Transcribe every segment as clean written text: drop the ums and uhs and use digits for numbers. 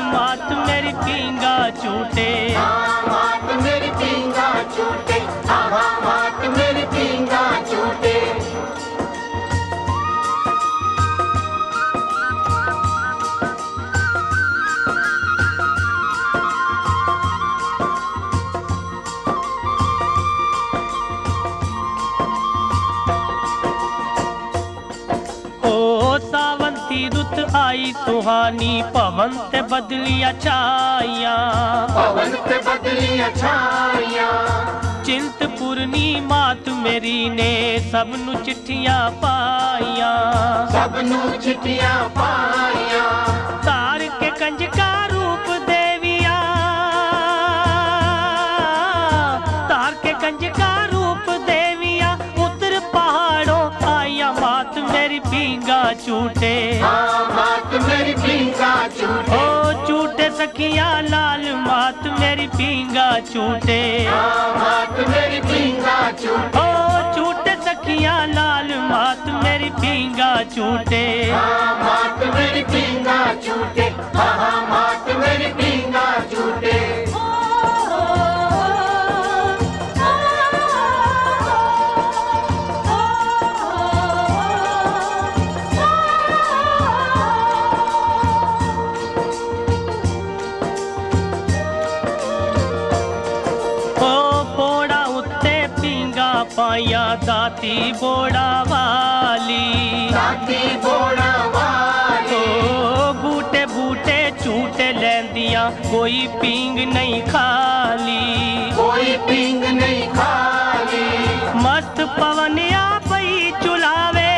मात मेरी पींगा चूटे। मात मेरी पींगा चूटे, मात मेरी पींगा चूटे। सावंती रुत आई सुहानी, पवन ते बदलिया छाइया, पवन ते बदलिया छाइया। चिंतपूर्णी मात मेरी ने सबनू चिट्ठियां पाइया, सबनू चिट्ठियां पाइया। तार के कंज का रूप देविया, तार के कंज का रूप देविया, उतर पहाड़ों आया मात मेरी पींगा चूटे। मात मेरी पींगा चूटे। ओ चूटे सखिया लाल मात मेरी पींगा चूटे। मात मेरी पींगा चूटे। ओ चूटे सखिया लाल मात मेरी पींगा चूटे। मात मेरी पींगा चूटे, मात मेरी पींगा चूटे। पाया दाती बोड़ा वाली, दाती बोड़ा वाली। ओ बूटे बूटे चूटे लैंदियां, कोई पींग नहीं खाली, कोई पींग नहीं खाली। मस्त पवन आ पई चुलावे,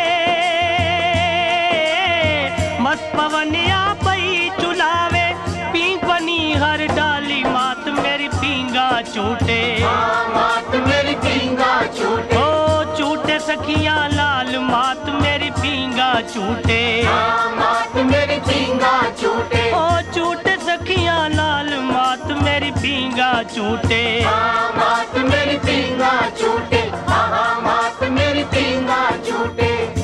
मस्त पवन आ पई चुलावे, पींग बनी हर डाली मात मेरी पींगा चूटे। मात मेरी पींगा चूटे। ओ चूटे सखिया लाल मात मेरी पींगा चूटे। मात मेरी पींगा चूटे। ओ चूटे सखिया लाल मात मेरी पींगा चूटे। मात मेरी पींगा चूटे। मात मेरी पींगा चूटे।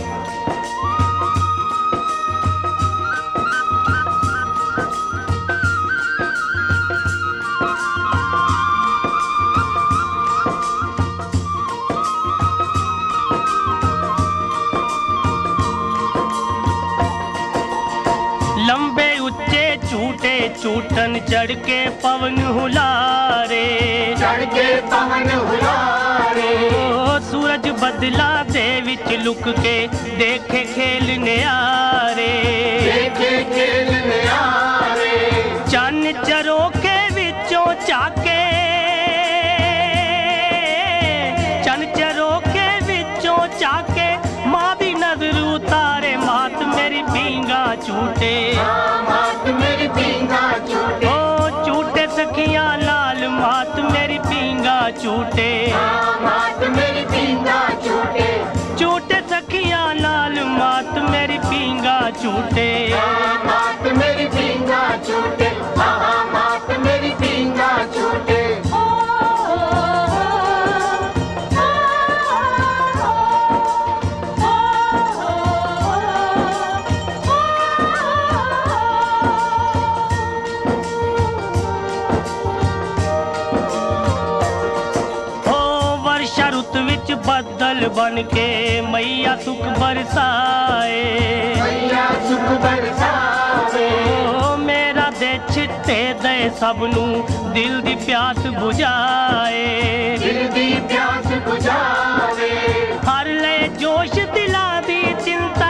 लंबे उच्चे चूटे चूटन चढ़ के पवन हुलारे, चढ़ के पवन हुलारे। ओ सूरज बदला दे विच लुक के देखे खेलने आरे, देखे खेलने आरे। चन्न चरो के विचों चाके, चन्न चरो के विचों चाके, माँ भी नजर उतारे मात मेरी पींगा चूटे। मात मेरी पींगा चूटे। ओ चूटे सखिया लाल मात मेरी पींगा चूटे। मात मेरी पींगा चूटे। चूटे सखिया लाल मात मेरी पींगा चूटे। मात मेरी पींगा चूटे। मात मेरी पींगा चूटे। बदल बन के मैया सुख बरसाए, मैया सुख बरसावे। ओ मेरा दे छिट्टे दे सबनू दिल दी प्यास बुझाए, दिल दी प्यास बुझावे। हर ले जोश दिला दी चिंता,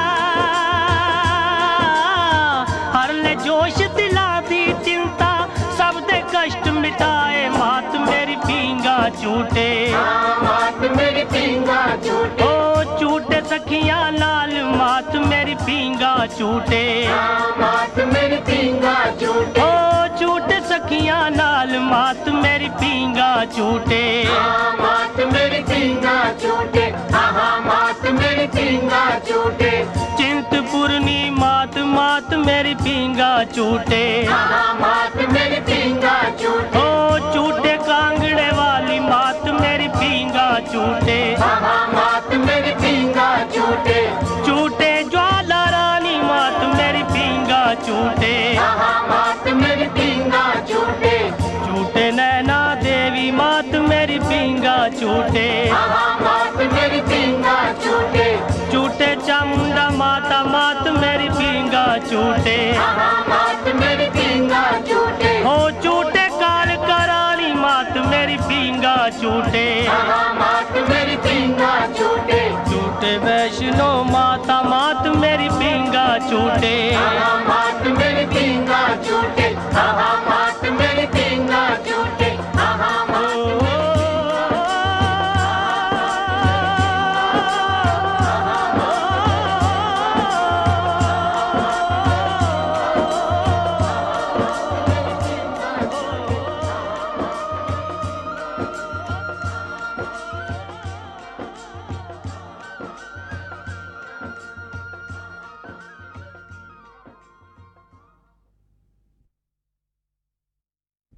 हर ले जोश दिला दी चिंता, सब दे कष्ट मिटाए मात मेरी पींगा चूटे। मात मेरी पींगा चूटे। ओ चूटे सखिया लाल मात मेरी पींगा चूटे। मात मेरी पींगा चूटे। ओ चूटे सखिया लाल मात मेरी पींगा चूटे। मात मेरी पींगा चूटे। मात मेरी पींगा चूटे। चिंतपूर्णी मात मात मेरी पींगा चूटे। मात मेरी पींगा चूटे। ओ चूटे कांगड़े वाली मात मेरी पींगा चूटे। मात मेरी पींगा चूटे। चूटे ज्वाला रानी मात मेरी पींगा चूटे। छूटे, हाँ मात मेरी पींगा छूटे, छूटे चामुंडा माता मात मेरी पींगा छूटे, हाँ मात मेरी पींगा छूटे, हो छूटे काल कराली मात मेरी पींगा छूटे, हाँ मात मेरी पींगा छूटे, छूटे वैष्णो माता मात मेरी पींगा छूटे। हाँ